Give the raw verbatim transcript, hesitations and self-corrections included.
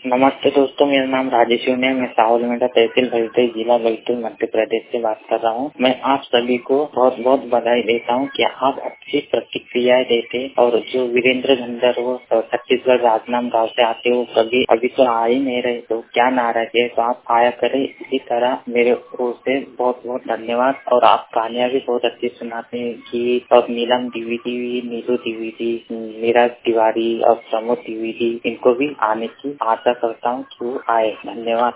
नमस्ते दोस्तों, मेरा नाम राजेश है। मैं साहुल मेडा तहसील भैरवगढ़, जिला बैतूल, मध्य प्रदेश से बात कर रहा हूँ। मैं आप सभी को बहुत बहुत बधाई देता हूँ कि आप अच्छी प्रतिक्रियाएं देते और जो वीरेंद्र गंधर्व छत्तीसगढ़ राजनांदगांव गाँव से आते हो, कभी अभी तो आ ही नहीं रहे, तो क्या नाराज है, तो आप आया करें। इसी तरह मेरे ओर से बहुत बहुत धन्यवाद। और आप कहानियाँ भी बहुत अच्छी सुनाते हैं कि और नीलम द्विवेदी, नीलू द्विवेदी, मीरा तिवारी और प्रमोद द्विवेदी, इनको भी आने की आशा करता हूँ कि वो आए। धन्यवाद।